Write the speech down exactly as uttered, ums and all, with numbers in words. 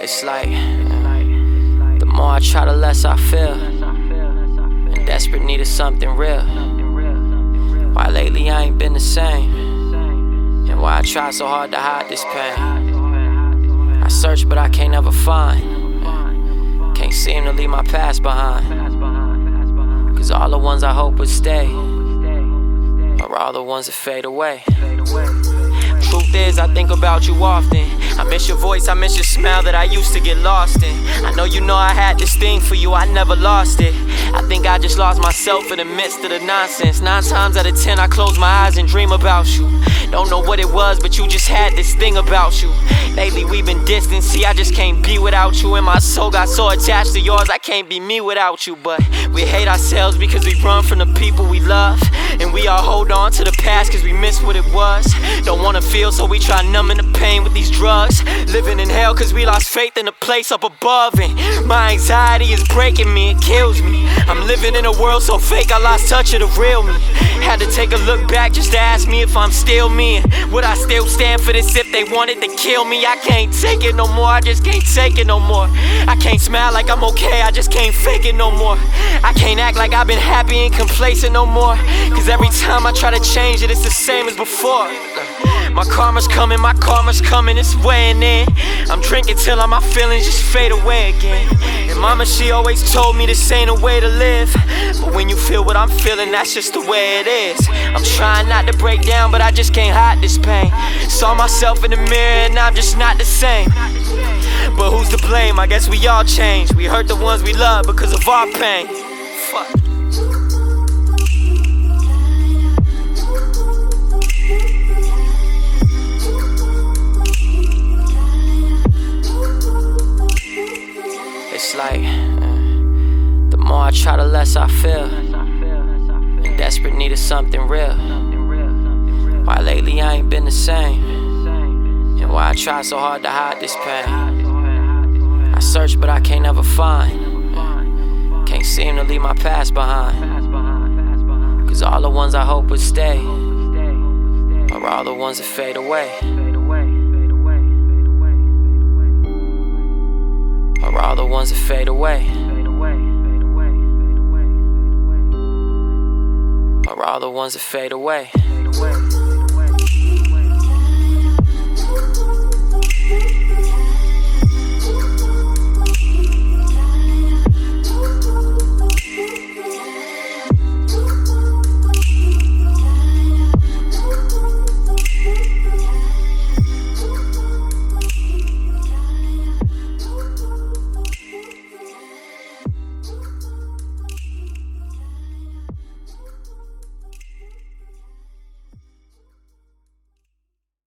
It's like, the more I try, the less I feel. In desperate need of something real. Why lately I ain't been the same, and why I try so hard to hide this pain. I search but I can't ever find. Can't seem to leave my past behind. Cause all the ones I hope would stay are all the ones that fade away. Truth is, I think about you often. I miss your voice, I miss your smile that I used to get lost in. I know you know I had this thing for you, I never lost it. I think I just lost myself in the midst of the nonsense. Nine times out of ten I close my eyes and dream about you. Don't know what it was, but you just had this thing about you. Lately we've been distant, see I just can't be without you. And my soul got so attached to yours, I can't be me without you. But we hate ourselves because we run from the people we love. And we all hold on to the past cause we miss what it was. Don't wanna feel, so we try numbing the pain with these drugs. Living in hell cause we lost faith in the place up above. And my anxiety is breaking me, it kills me. I'm living in a world so fake I lost touch of the real me. Had to take a look back just to ask me if I'm still me. And would I still stand for this if they wanted to kill me? I can't take it no more, I just can't take it no more. I can't smile like I'm okay, I just can't fake it no more. I can't act like I've been happy and complacent no more. Cause every time I try to change it, it's the same as before. My karma's coming, my karma's coming, it's weighing in. I'm drinking till all my feelings just fade away again. And mama, she always told me this ain't a way to live. But when you feel what I'm feeling, that's just the way it is. I'm trying not to break down, but I just can't hide this pain. Saw myself in the mirror and I'm just not the same. But who's to blame? I guess we all change. We hurt the ones we love because of our pain. Fuck. It's like, uh, the more I try, the less I feel. In desperate need of something real. Why lately I ain't been the same, and why I try so hard to hide this pain. I search but I can't ever find. Can't seem to leave my past behind. Cause all the ones I hope would stay are all the ones that fade away. Are all the ones that fade away. Are all the ones that fade away.